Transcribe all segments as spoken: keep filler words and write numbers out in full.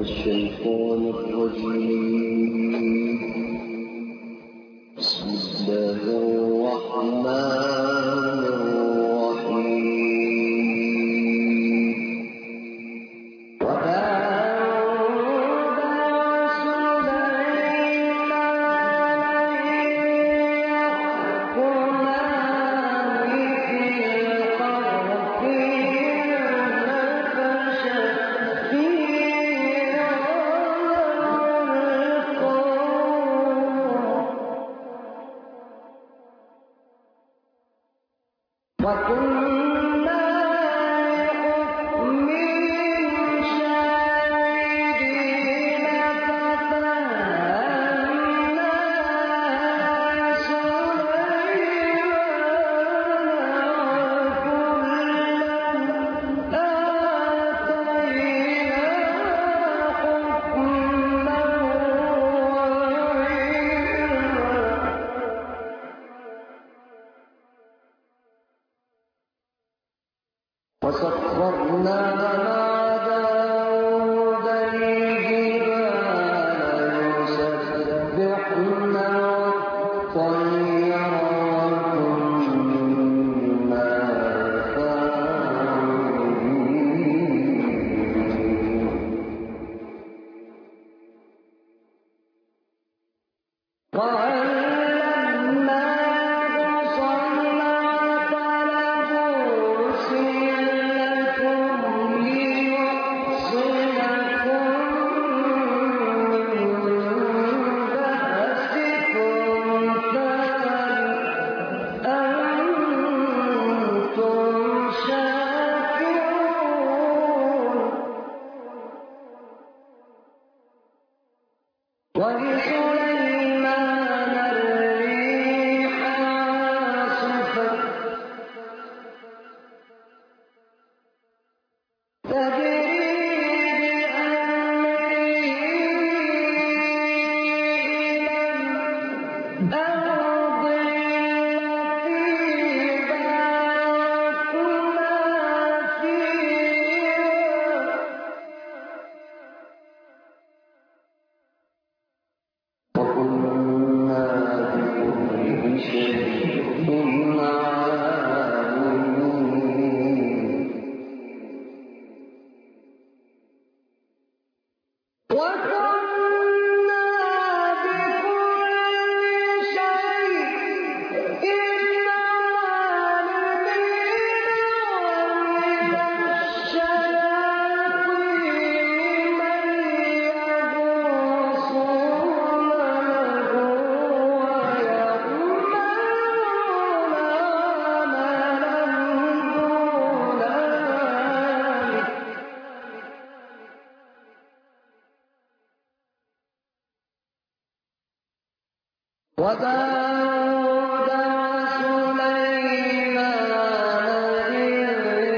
الشيطان الرجيم. بسم الله الرحمن الرحيم. وداود وسليمان يحكمان في الحرث نفشت فيه وكنا لحكمهم شاهدين ففهمنا سليمان وآتيناه حكما وعلما وسخرنا مع داود الجبال يسبحن والطير وكنا فاعلين وعلمناه صنعة لبوس لكم ليحصنكم من بأسكم فهل أنتم شاكرون ولسليمان الريح عاصفا تجري بأمره إلى الأرض التي باركنا فيها وكنا بكل شيء عالمين وكنا بكل شيء عالمين ومن الشياطين من يغوصون له ويعملون عملا دون ذلك وداود وسليمان إذ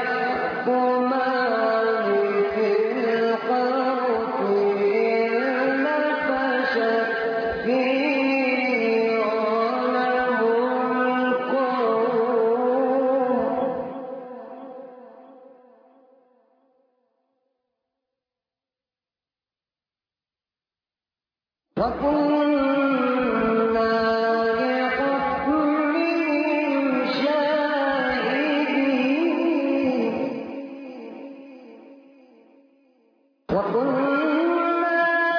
يحكمان في الحرث إذ نفشت فيه غنم القوم وكنا لحكمهم شاهدين وكنا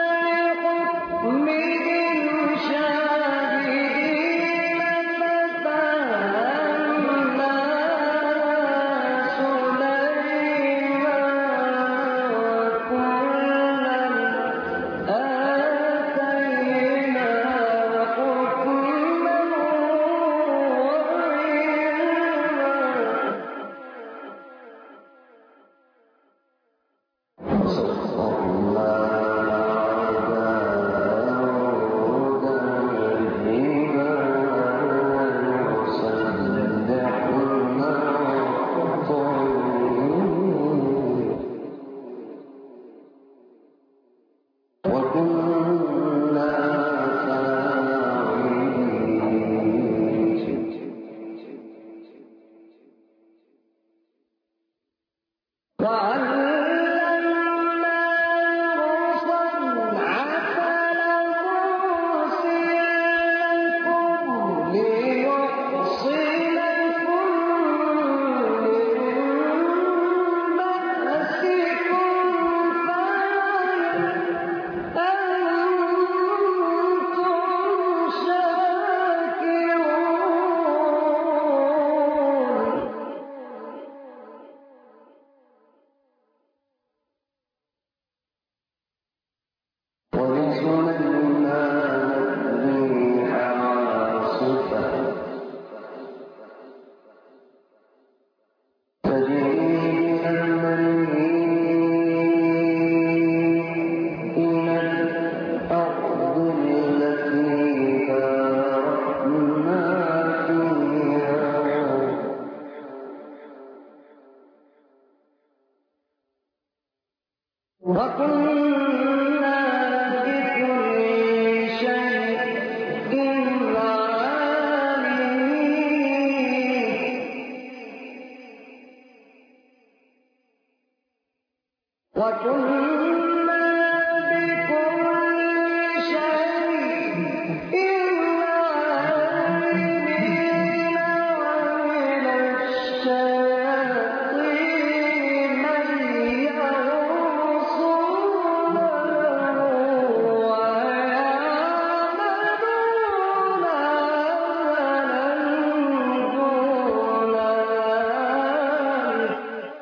لحكمهم شاهدين ففهمنا سليمان وكلا آتيناه حكما وعلما وسخرنا وكنا بكل شيء عالمين وكنا بكل شيء عالمين ومن الشياطين من يغوصون له ويعملون عملا دون ذلك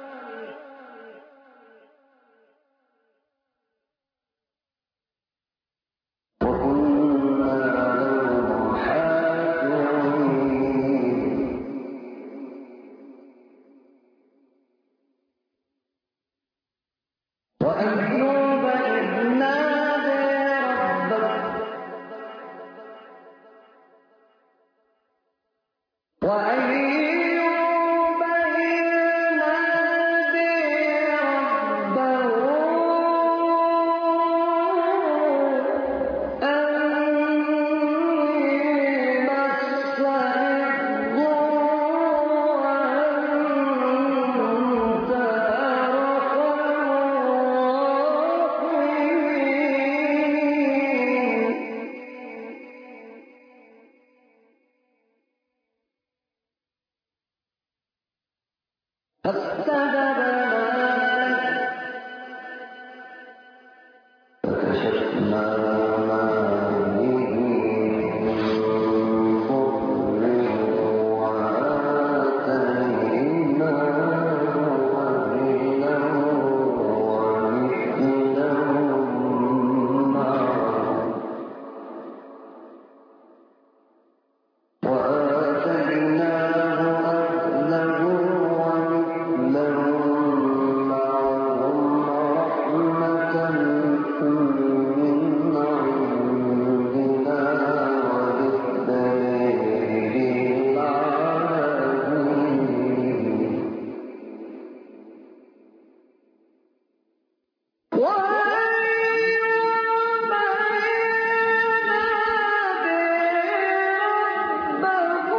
وكنا له حافظين وأيوب إذ نادى ربه وأيوب إذ نادى ربه أني مسني الضر وأنت أرحم الراحمين فاستجبنا له فكشفنا ما به من ضر وآتيناه أهله ومثلهم معهم وآتيناه أهله ومثلهم معهم رحمة من عندنا وذكرى للعالمين وأيوب إذ نادى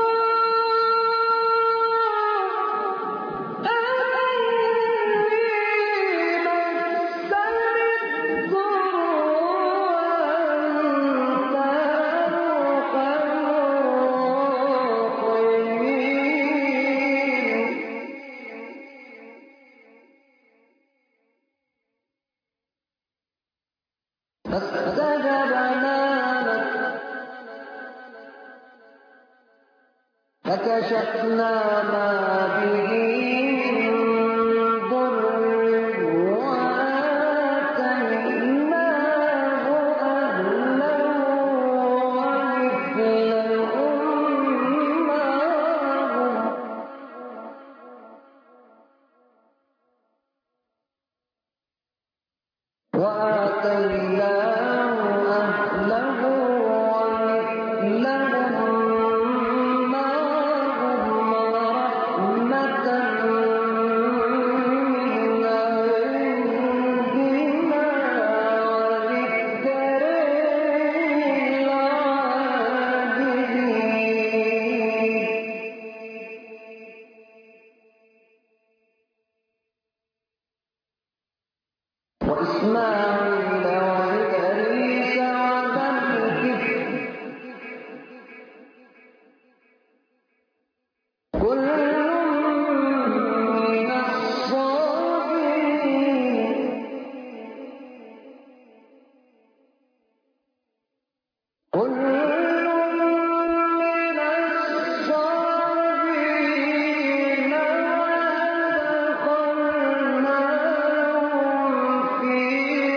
ربه فاستجبنا له فكشفنا ما به من ضر وآتيناه أهله ومثلهم معهم وآتيناه أهله ومثلهم معهم رحمة من عندنا وذكرى للعابدين وإسماعيل وإدريس وذا الكفل كل من الصابرين كل من الصابرين وأدخلناهم في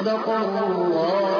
صدق الله